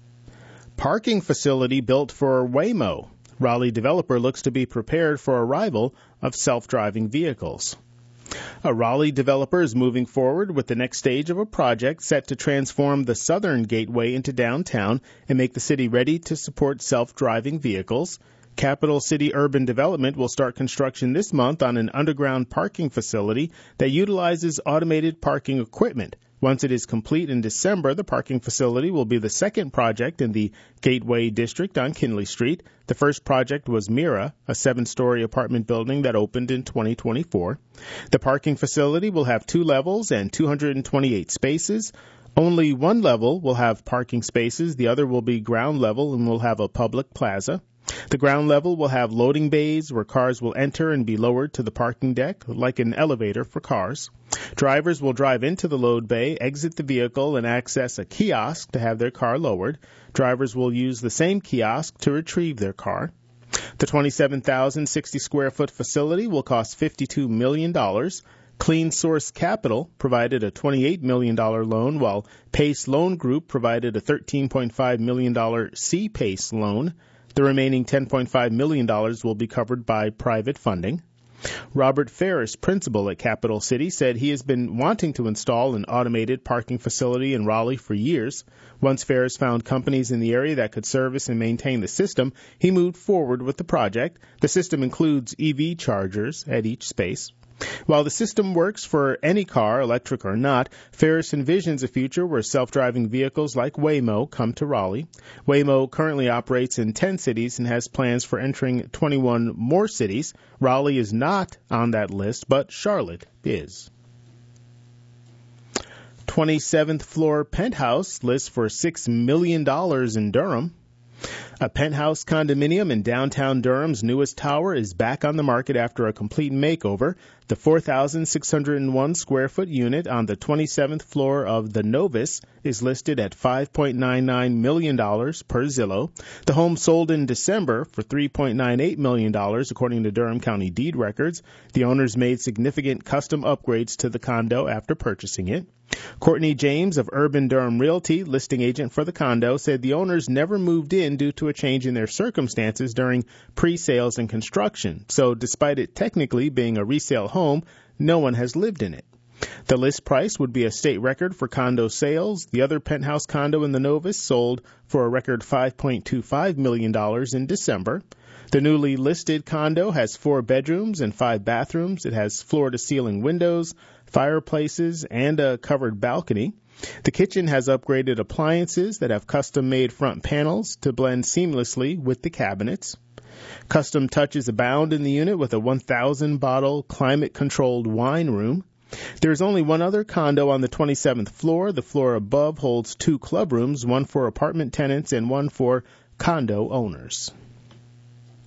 A: Parking facility built for Waymo. Raleigh developer looks to be prepared for arrival of self-driving vehicles. A Raleigh developer is moving forward with the next stage of a project set to transform the southern gateway into downtown and make the city ready to support self-driving vehicles. Capital City Urban Development will start construction this month on an underground parking facility that utilizes automated parking equipment. Once it is complete in December, the parking facility will be the second project in the Gateway District on Kinley Street. The first project was Mira, a seven-story apartment building that opened in twenty twenty-four. The parking facility will have two levels and two hundred twenty-eight spaces. Only one level will have parking spaces. The other will be ground level and will have a public plaza. The ground level will have loading bays where cars will enter and be lowered to the parking deck, like an elevator for cars. Drivers will drive into the load bay, exit the vehicle, and access a kiosk to have their car lowered. Drivers will use the same kiosk to retrieve their car. The twenty-seven thousand sixty square foot facility will cost fifty-two million dollars. Clean Source Capital provided a twenty-eight million dollars loan, while Pace Loan Group provided a thirteen point five million dollars C-Pace loan. The remaining ten point five million dollars will be covered by private funding. Robert Ferris, principal at Capital City, said he has been wanting to install an automated parking facility in Raleigh for years. Once Ferris found companies in the area that could service and maintain the system, he moved forward with the project. The system includes E V chargers at each space. While the system works for any car, electric or not, Ferris envisions a future where self-driving vehicles like Waymo come to Raleigh. Waymo currently operates in ten cities and has plans for entering twenty-one more cities. Raleigh is not on that list, but Charlotte is. twenty-seventh floor penthouse lists for six million dollars in Durham. A penthouse condominium in downtown Durham's newest tower is back on the market after a complete makeover. The four thousand six hundred one square foot unit on the twenty-seventh floor of the Novus is listed at five point nine nine million dollars per Zillow. The home sold in December for three point nine eight million dollars, according to Durham County deed records. The owners made significant custom upgrades to the condo after purchasing it. Courtney James of Urban Durham Realty, listing agent for the condo, said the owners never moved in due to a change in their circumstances during pre-sales and construction. So despite it technically being a resale home, no one has lived in it. The list price would be a state record for condo sales. The other penthouse condo in the Novus sold for a record five point two five million dollars in December. The newly listed condo has four bedrooms and five bathrooms. It has floor-to-ceiling windows, fireplaces, and a covered balcony. The kitchen has upgraded appliances that have custom-made front panels to blend seamlessly with the cabinets. Custom touches abound in the unit with a one thousand bottle climate-controlled wine room. There is only one other condo on the twenty-seventh floor. The floor above holds two club rooms, one for apartment tenants and one for condo owners.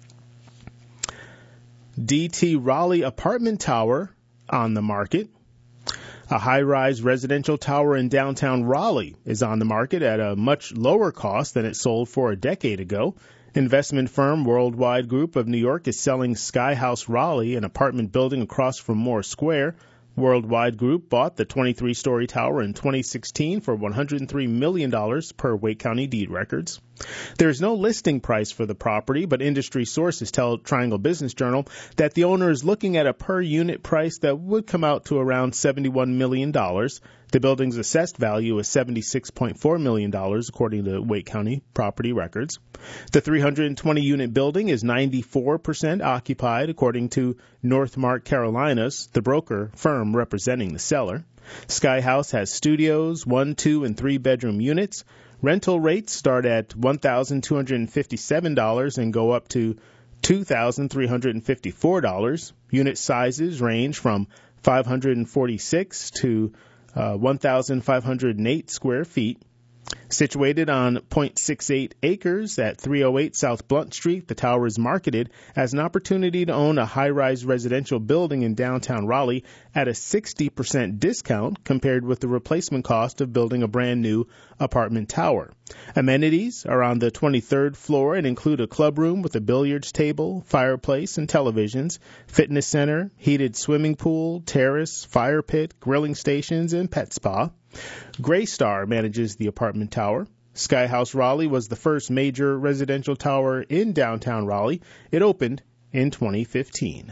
A: D T Raleigh apartment tower on the market. A high-rise residential tower in downtown Raleigh is on the market at a much lower cost than it sold for a decade ago. Investment firm Worldwide Group of New York is selling Sky House Raleigh, an apartment building across from Moore Square. Worldwide Group bought the twenty-three story tower in twenty sixteen for one hundred three million dollars per Wake County deed records. There is no listing price for the property, but industry sources tell Triangle Business Journal that the owner is looking at a per-unit price that would come out to around seventy-one million dollars. The building's assessed value is seventy-six point four million dollars, according to Wake County property records. The three hundred twenty unit building is ninety-four percent occupied, according to Northmark Carolinas, the broker firm representing the seller. Sky House has studios, one, two, and three-bedroom units. Rental rates start at one thousand two hundred fifty-seven dollars and go up to two thousand three hundred fifty-four dollars. Unit sizes range from five hundred forty-six to uh, one thousand five hundred eight square feet. Situated on zero point six eight acres at three oh eight South Blunt Street, the tower is marketed as an opportunity to own a high-rise residential building in downtown Raleigh at a sixty percent discount compared with the replacement cost of building a brand-new apartment tower. Amenities are on the twenty-third floor and include a clubroom with a billiards table, fireplace, and televisions, fitness center, heated swimming pool, terrace, fire pit, grilling stations, and pet spa. Greystar manages the apartment tower. Sky House Raleigh was the first major residential tower in downtown Raleigh. It opened in twenty fifteen.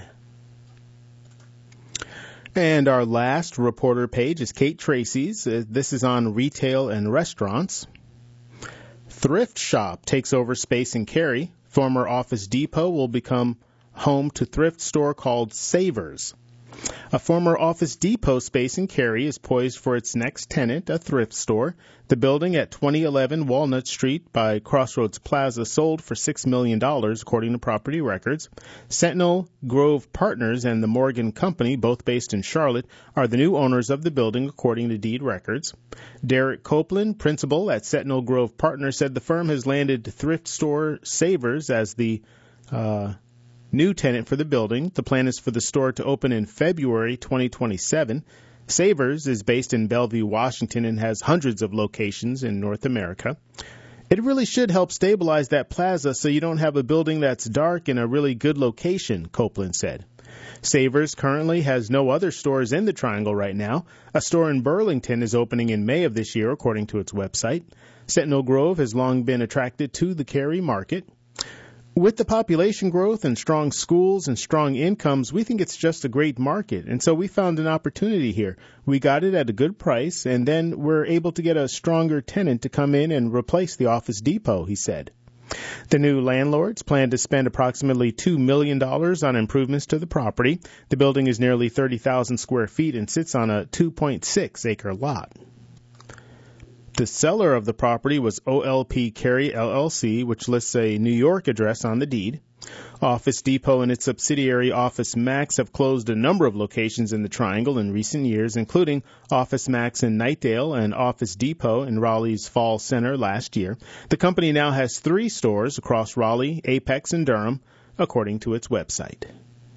A: And our last reporter page is Kate Tracy's. Uh, this is on retail and restaurants. Thrift Shop takes over space in Cary. Former Office Depot will become home to thrift store called Savers. A former Office Depot space in Cary is poised for its next tenant, a thrift store. The building at twenty eleven Walnut Street by Crossroads Plaza sold for six million dollars, according to property records. Sentinel Grove Partners and the Morgan Company, both based in Charlotte, are the new owners of the building, according to deed records. Derek Copeland, principal at Sentinel Grove Partners, said the firm has landed thrift store Savers as the uh, new tenant for the building. The plan is for the store to open in February twenty twenty-seven. Savers is based in Bellevue, Washington, and has hundreds of locations in North America. It really should help stabilize that plaza so you don't have a building that's dark in a really good location, Copeland said. Savers currently has no other stores in the Triangle right now. A store in Burlington is opening in May of this year, according to its website. Sentinel Grove has long been attracted to the Cary market. With the population growth and strong schools and strong incomes, we think it's just a great market. And so we found an opportunity here. We got it at a good price, and then we're able to get a stronger tenant to come in and replace the Office Depot, he said. The new landlords plan to spend approximately two million dollars on improvements to the property. The building is nearly thirty thousand square feet and sits on a two point six acre lot. The seller of the property was O L P Cary L L C, which lists a New York address on the deed. Office Depot and its subsidiary Office Max have closed a number of locations in the Triangle in recent years, including Office Max in Knightdale and Office Depot in Raleigh's Fall Center last year. The company now has three stores across Raleigh, Apex, and Durham, according to its website.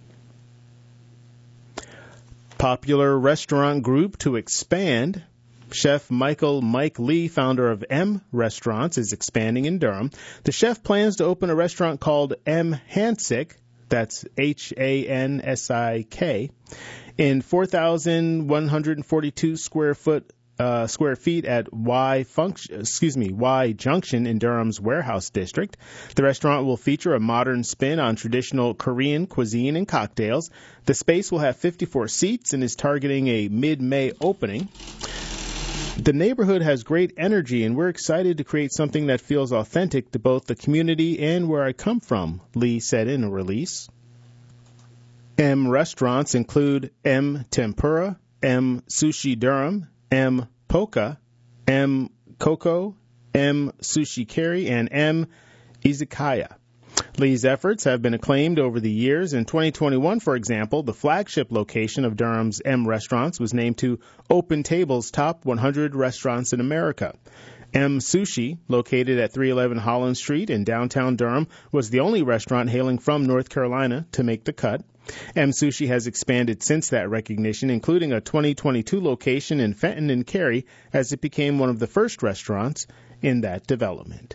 A: Popular restaurant group to expand. Chef Michael Mike Lee, founder of M Restaurants, is expanding in Durham. The chef plans to open a restaurant called M Hansik, that's H A N S I K, in four thousand one hundred forty-two square foot uh, square feet at Y Function, excuse me, Y Junction in Durham's Warehouse District. The restaurant will feature a modern spin on traditional Korean cuisine and cocktails. The space will have fifty-four seats and is targeting a mid-May opening. The neighborhood has great energy, and we're excited to create something that feels authentic to both the community and where I come from, Lee said in a release. M restaurants include M Tempura, M Sushi Durham, M Poka, M Coco, M Sushi Cary, and M Izakaya. Lee's efforts have been acclaimed over the years. In twenty twenty-one, for example, the flagship location of Durham's M Restaurants was named to Open Table's top one hundred restaurants in America. M Sushi, located at three eleven Holland Street in downtown Durham, was the only restaurant hailing from North Carolina to make the cut. M Sushi has expanded since that recognition, including a twenty twenty-two location in Fenton and Cary, as it became one of the first restaurants in that development.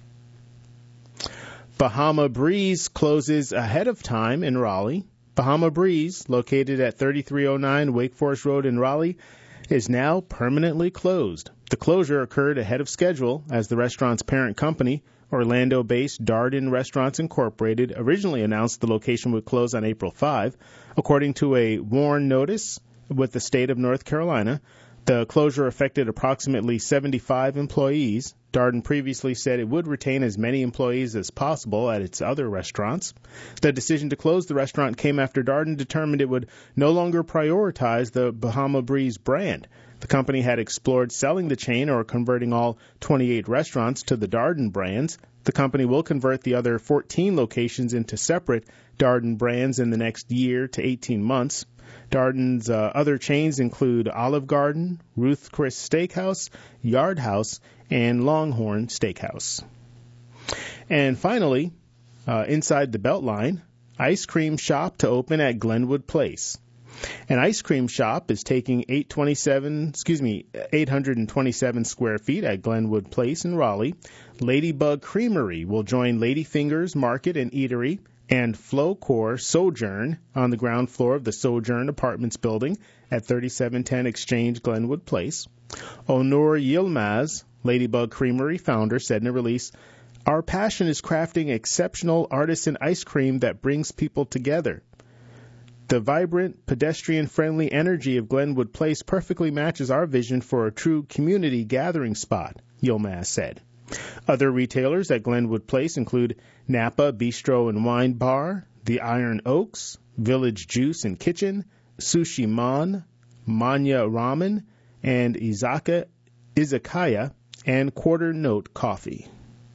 A: Bahama Breeze closes ahead of time in Raleigh. Bahama Breeze, located at thirty-three oh nine Wake Forest Road in Raleigh, is now permanently closed. The closure occurred ahead of schedule as the restaurant's parent company, Orlando-based Darden Restaurants Incorporated, originally announced the location would close on April fifth. According to a WARN notice with the state of North Carolina, the closure affected approximately seventy-five employees. Darden previously said it would retain as many employees as possible at its other restaurants. The decision to close the restaurant came after Darden determined it would no longer prioritize the Bahama Breeze brand. The company had explored selling the chain or converting all twenty-eight restaurants to the Darden brands. The company will convert the other fourteen locations into separate Darden brands in the next year to eighteen months. Darden's uh, other chains include Olive Garden, Ruth's Chris Steakhouse, Yard House, and Longhorn Steakhouse. And finally, uh, inside the Beltline, ice cream shop to open at Glenwood Place. An ice cream shop is taking eight twenty-seven, excuse me, eight hundred twenty-seven square feet at Glenwood Place in Raleigh. Ladybug Creamery will join Ladyfingers Market and Eatery and Flowcore Sojourn on the ground floor of the Sojourn Apartments building at thirty-seven ten Exchange Glenwood Place. Onur Yilmaz, Ladybug Creamery founder, said in a release, "Our passion is crafting exceptional artisan ice cream that brings people together. The vibrant, pedestrian-friendly energy of Glenwood Place perfectly matches our vision for a true community gathering spot," Yilmaz said. Other retailers at Glenwood Place include Napa Bistro and Wine Bar, the Iron Oaks, Village Juice and Kitchen, Sushi Mon, Manya Ramen, and Izaka, Izakaya, and Quarter Note Coffee.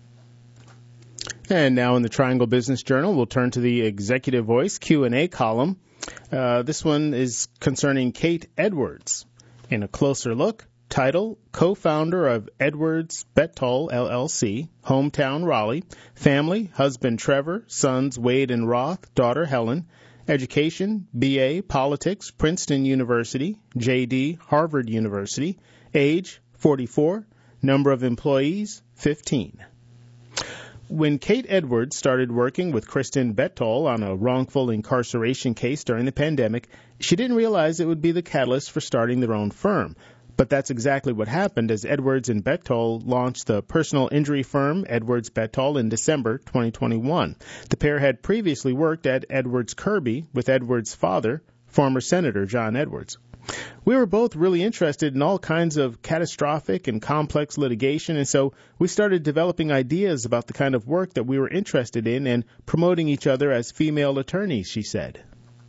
A: And now in the Triangle Business Journal, we'll turn to the Executive Voice Q and A column. Uh, this one is concerning Kate Edwards. In a closer look, title, co-founder of Edwards Bettol, L L C, hometown Raleigh, family, husband Trevor, sons Wade and Roth, daughter Helen, education, B A, politics, Princeton University, J D, Harvard University, age, forty-four, number of employees, fifteen. When Kate Edwards started working with Kristen Bettol on a wrongful incarceration case during the pandemic, she didn't realize it would be the catalyst for starting their own firm. But that's exactly what happened as Edwards and Bettol launched the personal injury firm Edwards Bettol in December twenty twenty-one. The pair had previously worked at Edwards Kirby with Edwards' father, former Senator John Edwards. We were both really interested in all kinds of catastrophic and complex litigation, and so we started developing ideas about the kind of work that we were interested in and promoting each other as female attorneys, she said.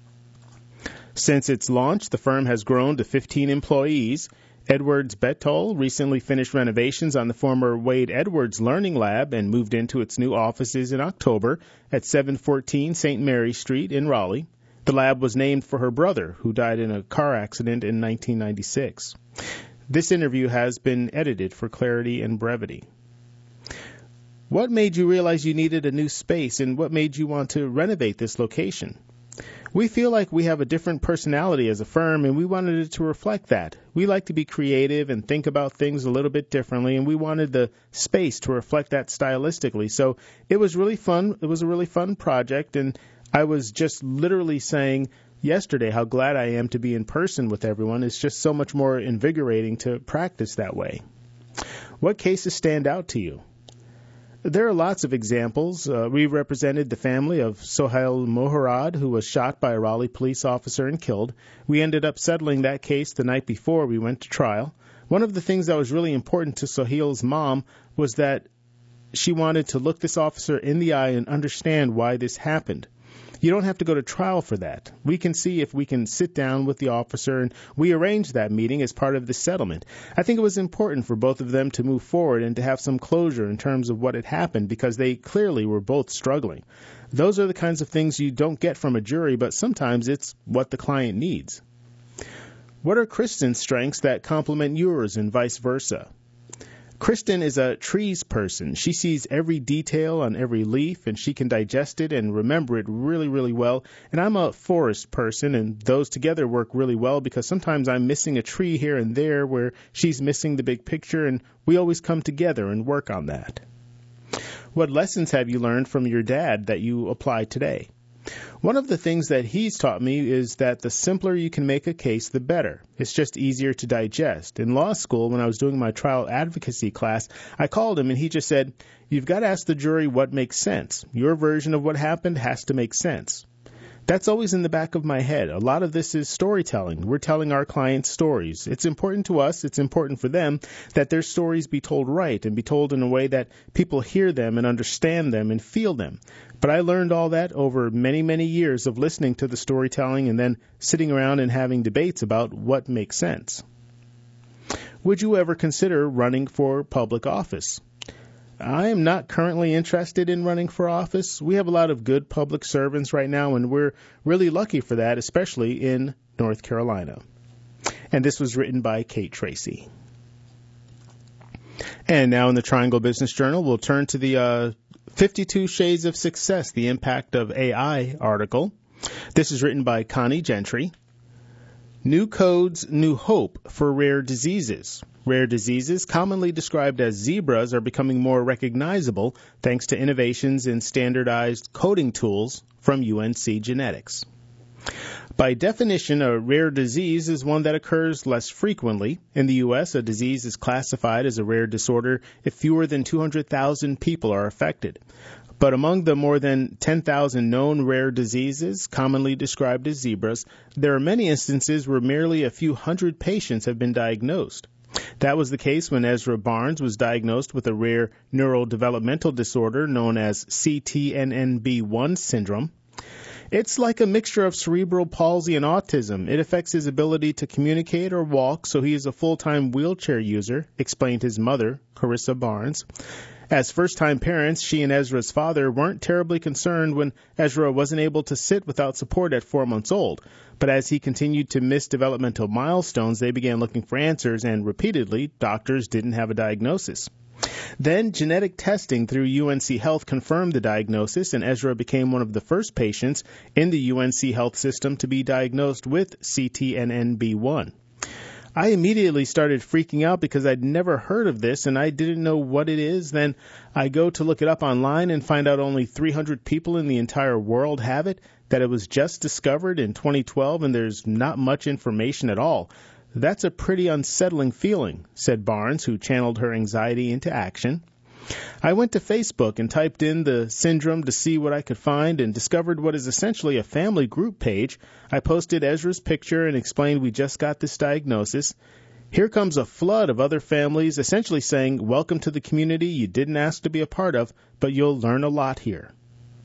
A: Since its launch, the firm has grown to fifteen employees. Edwards Bettol recently finished renovations on the former Wade Edwards Learning Lab and moved into its new offices in October at seven fourteen Saint Mary Street in Raleigh. The lab was named for her brother, who died in a car accident in nineteen ninety-six. This interview has been edited for clarity and brevity. What made you realize you needed a new space, and what made you want to renovate this location? We feel like we have a different personality as a firm, and we wanted it to reflect that. We like to be creative and think about things a little bit differently, and we wanted the space to reflect that stylistically. So it was really fun. It was a really fun project, and I was just literally saying yesterday how glad I am to be in person with everyone. It's just so much more invigorating to practice that way. What cases stand out to you? There are lots of examples. Uh, we represented the family of Sohail Moharad, who was shot by a Raleigh police officer and killed. We ended up settling that case the night before we went to trial. One of the things that was really important to Sohail's mom was that she wanted to look this officer in the eye and understand why this happened. You don't have to go to trial for that. We can see if we can sit down with the officer, and we arranged that meeting as part of the settlement. I think it was important for both of them to move forward and to have some closure in terms of what had happened, because they clearly were both struggling. Those are the kinds of things you don't get from a jury, but sometimes it's what the client needs. What are Kristen's strengths that complement yours and vice versa? Kristen is a trees person. She sees every detail on every leaf, and she can digest it and remember it really, really well. And I'm a forest person, and those together work really well because sometimes I'm missing a tree here and there where she's missing the big picture, and we always come together and work on that. What lessons have you learned from your dad that you apply today? One of the things that he's taught me is that the simpler you can make a case, the better. It's just easier to digest. In law school, when I was doing my trial advocacy class, I called him and he just said, "You've got to ask the jury what makes sense. Your version of what happened has to make sense." That's always in the back of my head. A lot of this is storytelling. We're telling our clients stories. It's important to us, it's important for them, that their stories be told right and be told in a way that people hear them and understand them and feel them. But I learned all that over many, many years of listening to the storytelling and then sitting around and having debates about what makes sense. Would you ever consider running for public office? I am not currently interested in running for office. We have a lot of good public servants right now, and we're really lucky for that, especially in North Carolina. And this was written by Kate Tracy. And now in the Triangle Business Journal, we'll turn to the uh, fifty-two Shades of Success, the Impact of A I article. This is written by Connie Gentry. New codes, new hope for rare diseases. Rare diseases, commonly described as zebras, are becoming more recognizable thanks to innovations in standardized coding tools from U N C Genetics. By definition, a rare disease is one that occurs less frequently. In the U S, a disease is classified as a rare disorder if fewer than two hundred thousand people are affected. But among the more than ten thousand known rare diseases, commonly described as zebras, there are many instances where merely a few hundred patients have been diagnosed. That was the case when Ezra Barnes was diagnosed with a rare neurodevelopmental disorder known as C T N N B one syndrome. It's like a mixture of cerebral palsy and autism. It affects his ability to communicate or walk, so he is a full-time wheelchair user, explained his mother, Carissa Barnes. As first-time parents, she and Ezra's father weren't terribly concerned when Ezra wasn't able to sit without support at four months old. But as he continued to miss developmental milestones, they began looking for answers, and repeatedly, doctors didn't have a diagnosis. Then, genetic testing through U N C Health confirmed the diagnosis, and Ezra became one of the first patients in the U N C Health system to be diagnosed with C T N N B one. I immediately started freaking out because I'd never heard of this and I didn't know what it is. Then I go to look it up online and find out only three hundred people in the entire world have it, that it was just discovered in twenty twelve and there's not much information at all. That's a pretty unsettling feeling, said Barnes, who channeled her anxiety into action. I went to Facebook and typed in the syndrome to see what I could find and discovered what is essentially a family group page. I posted Ezra's picture and explained we just got this diagnosis. Here comes a flood of other families essentially saying, "Welcome to the community you didn't ask to be a part of, but you'll learn a lot here."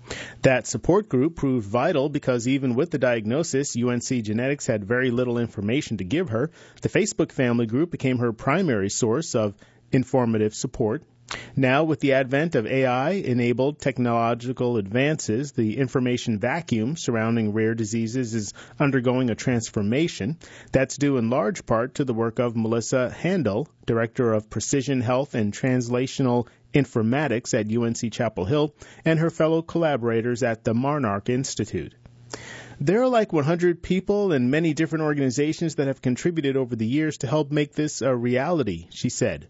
A: That support group proved vital because even with the diagnosis, U N C Genetics had very little information to give her. The Facebook family group became her primary source of informative support. Now, with the advent of A I-enabled technological advances, the information vacuum surrounding rare diseases is undergoing a transformation. That's due in large part to the work of Melissa Handel, Director of Precision Health and Translational Informatics at U N C Chapel Hill, and her fellow collaborators at the Monarch Institute. There are like one hundred people and many different organizations that have contributed over the years to help make this a reality, she said.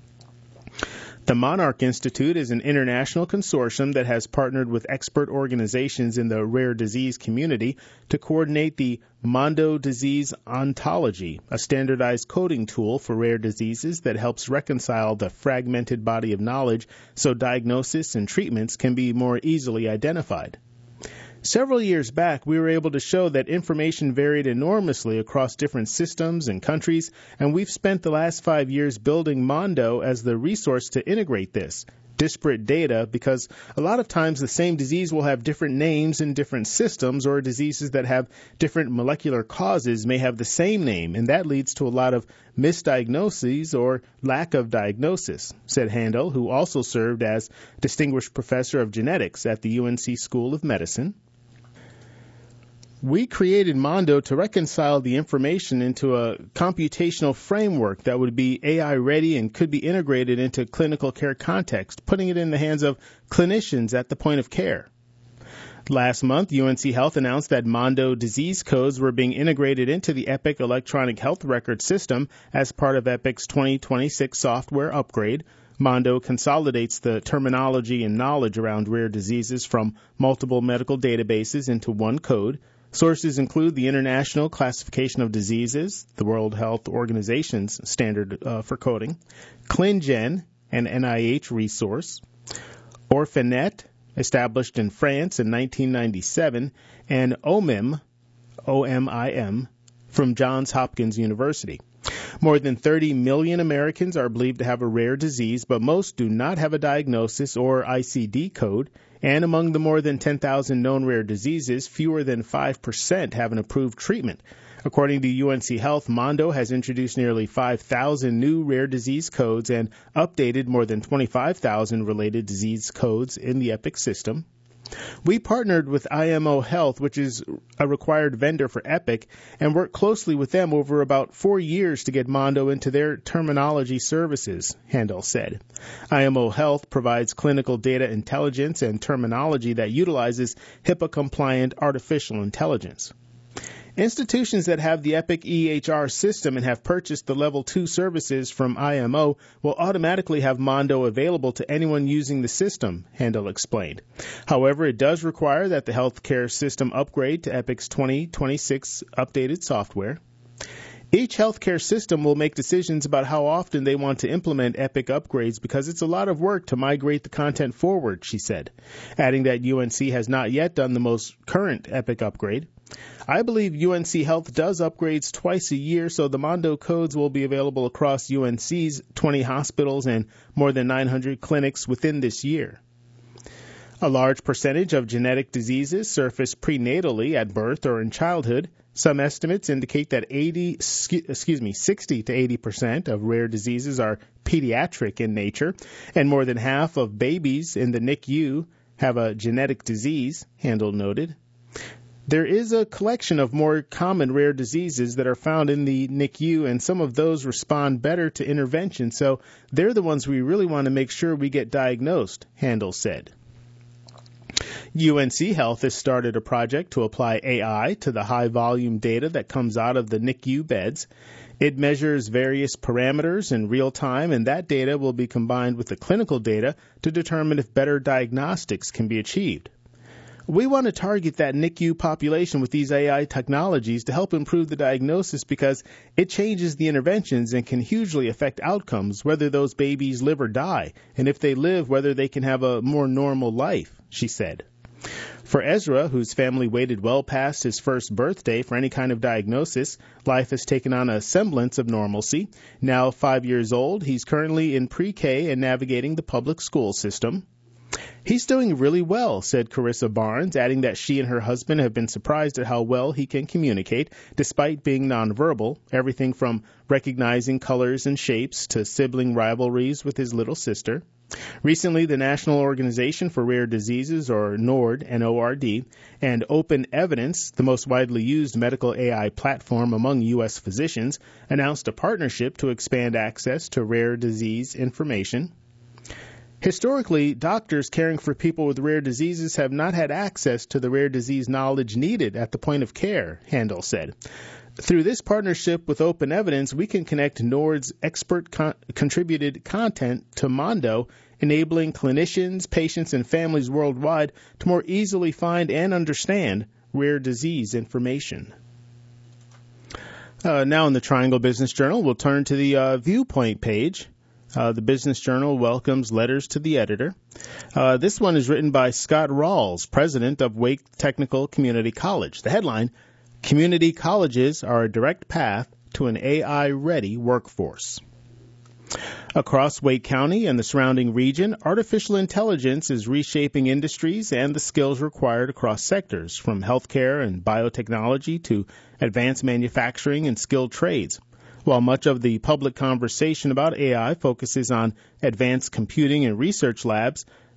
A: The Monarch Institute is an international consortium that has partnered with expert organizations in the rare disease community to coordinate the Mondo Disease Ontology, a standardized coding tool for rare diseases that helps reconcile the fragmented body of knowledge so diagnosis and treatments can be more easily identified. Several years back, we were able to show that information varied enormously across different systems and countries, and we've spent the last five years building Mondo as the resource to integrate this disparate data, because a lot of times the same disease will have different names in different systems, or diseases that have different molecular causes may have the same name, and that leads to a lot of misdiagnoses or lack of diagnosis, said Handel, who also served as Distinguished Professor of Genetics at the U N C School of Medicine. We created Mondo to reconcile the information into a computational framework that would be A I-ready and could be integrated into clinical care context, putting it in the hands of clinicians at the point of care. Last month, U N C Health announced that Mondo disease codes were being integrated into the Epic electronic health record system as part of Epic's twenty twenty-six software upgrade. Mondo consolidates the terminology and knowledge around rare diseases from multiple medical databases into one code. Sources include the International Classification of Diseases, the World Health Organization's standard uh, for coding, ClinGen, an N I H resource, Orphanet, established in France in nineteen ninety-seven, and O M I M, O M I M, from Johns Hopkins University. More than thirty million Americans are believed to have a rare disease, but most do not have a diagnosis or I C D code. And among the more than ten thousand known rare diseases, fewer than five percent have an approved treatment. According to U N C Health, Mondo has introduced nearly five thousand new rare disease codes and updated more than twenty-five thousand related disease codes in the Epic system. We partnered with I M O Health, which is a required vendor for Epic, and worked closely with them over about four years to get Mondo into their terminology services, Handel said. I M O Health provides clinical data intelligence and terminology that utilizes HIPAA-compliant artificial intelligence. Institutions that have the Epic E H R system and have purchased the Level two services from I M O will automatically have Mondo available to anyone using the system, Handel explained. However, it does require that the healthcare system upgrade to Epic's twenty twenty-six updated software. Each healthcare system will make decisions about how often they want to implement Epic upgrades because it's a lot of work to migrate the content forward, she said, adding that U N C has not yet done the most current Epic upgrade. I believe U N C Health does upgrades twice a year, so the Mondo codes will be available across U N C's twenty hospitals and more than nine hundred clinics within this year. A large percentage of genetic diseases surface prenatally at birth or in childhood. Some estimates indicate that eighty, excuse me, sixty to eighty percent of rare diseases are pediatric in nature, and more than half of babies in the N I C U have a genetic disease, Handel noted. There is a collection of more common rare diseases that are found in the N I C U, and some of those respond better to intervention, so they're the ones we really want to make sure we get diagnosed, Handel said. U N C Health has started a project to apply A I to the high-volume data that comes out of the N I C U beds. It measures various parameters in real time, and that data will be combined with the clinical data to determine if better diagnostics can be achieved. We want to target that N I C U population with these A I technologies to help improve the diagnosis because it changes the interventions and can hugely affect outcomes, whether those babies live or die, and if they live, whether they can have a more normal life, she said. For Ezra, whose family waited well past his first birthday for any kind of diagnosis, life has taken on a semblance of normalcy. Now five years old, he's currently in pre-K and navigating the public school system. He's doing really well, said Carissa Barnes, adding that she and her husband have been surprised at how well he can communicate, despite being nonverbal, everything from recognizing colors and shapes to sibling rivalries with his little sister. Recently, the National Organization for Rare Diseases, or NORD, N O R D, and Open Evidence, the most widely used medical A I platform among U S physicians, announced a partnership to expand access to rare disease information. Historically, doctors caring for people with rare diseases have not had access to the rare disease knowledge needed at the point of care, Handel said. Through this partnership with Open Evidence, we can connect NORD's expert con- contributed content to Mondo, enabling clinicians, patients, and families worldwide to more easily find and understand rare disease information. Uh, now in the Triangle Business Journal, we'll turn to the uh, Viewpoint page. Uh, the Business Journal welcomes letters to the editor. Uh, this one is written by Scott Rawls, president of Wake Technical Community College. The headline, Community Colleges are a direct path to an A I-ready workforce. Across Wake County and the surrounding region, artificial intelligence is reshaping industries and the skills required across sectors, from healthcare and biotechnology to advanced manufacturing and skilled trades. While much of the public conversation about A I focuses on advanced computing and research labs,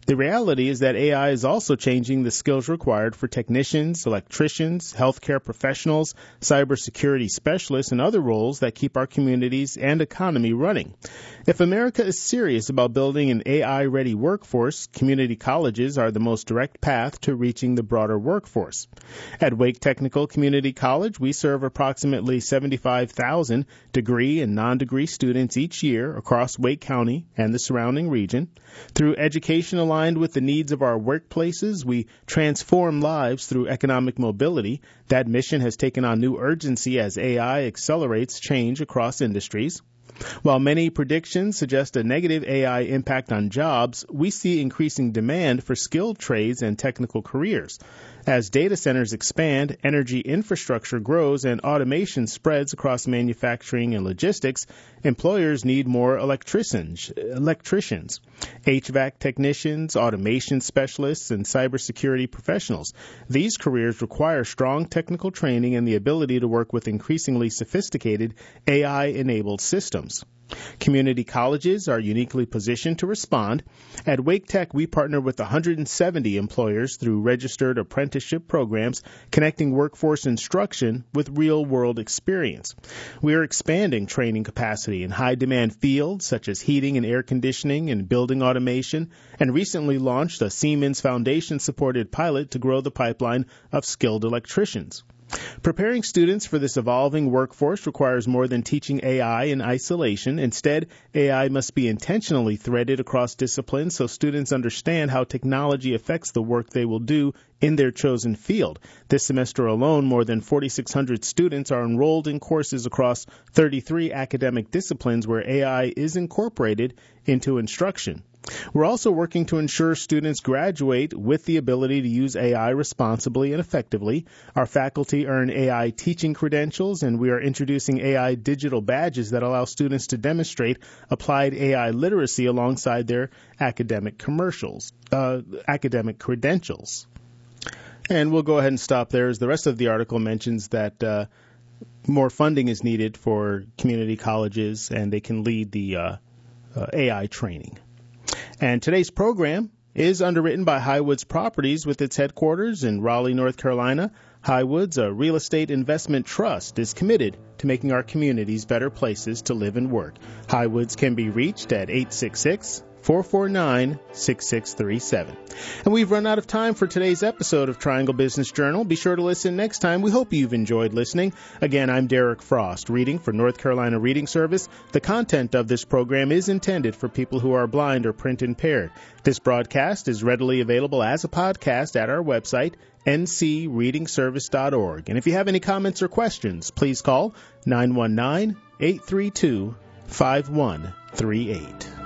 A: The reality is that A I is also changing the skills required for technicians, electricians, healthcare professionals, cybersecurity specialists, and other roles that keep our communities and economy running. If America is serious about building an A I-ready workforce, community colleges are the most direct path to reaching the broader workforce. At Wake Technical Community College, we serve approximately seventy-five thousand degree and non-degree students each year across Wake County and the surrounding region. Through education aligned with the needs of our workplaces, we transform lives through economic mobility. That mission has taken on new urgency as A I accelerates change across industries. While many predictions suggest a negative A I impact on jobs, we see increasing demand for skilled trades and technical careers. As data centers expand, energy infrastructure grows, and automation spreads across manufacturing and logistics, employers need more electricians, electricians, H V A C technicians, automation specialists, and cybersecurity professionals. These careers require strong technical training and the ability to work with increasingly sophisticated A I-enabled systems. Community colleges are uniquely positioned to respond. At Wake Tech, we partner with one hundred seventy employers through registered apprenticeship programs, connecting workforce instruction with real-world experience. We are expanding training capacity in high-demand fields such as heating and air conditioning and building automation, and recently launched a Siemens Foundation-supported pilot to grow the pipeline of skilled electricians. Preparing students for this evolving workforce requires more than teaching A I in isolation. Instead, A I must be intentionally threaded across disciplines so students understand how technology affects the work they will do in their chosen field. This semester alone, more than forty-six hundred students are enrolled in courses across thirty-three academic disciplines where A I is incorporated into instruction. We're also working to ensure students graduate with the ability to use A I responsibly and effectively. Our faculty earn A I teaching credentials, and we are introducing A I digital badges that allow students to demonstrate applied A I literacy alongside their academic commercials, uh, academic credentials. And we'll go ahead and stop there, as the rest of the article mentions that uh, more funding is needed for community colleges, and they can lead the uh, uh, A I training. And today's program is underwritten by Highwoods Properties with its headquarters in Raleigh, North Carolina. Highwoods, a real estate investment trust, is committed to making our communities better places to live and work. Highwoods can be reached at eight six six, four four nine, six six three seven. And we've run out of time for today's episode of Triangle Business Journal. Be sure to listen next time. We hope you've enjoyed listening. Again, I'm Derek Frost, reading for North Carolina Reading Service. The content of this program is intended for people who are blind or print impaired. This broadcast is readily available as a podcast at our website, n c reading service dot org. And if you have any comments or questions, please call nine one nine, eight three two, five one three eight.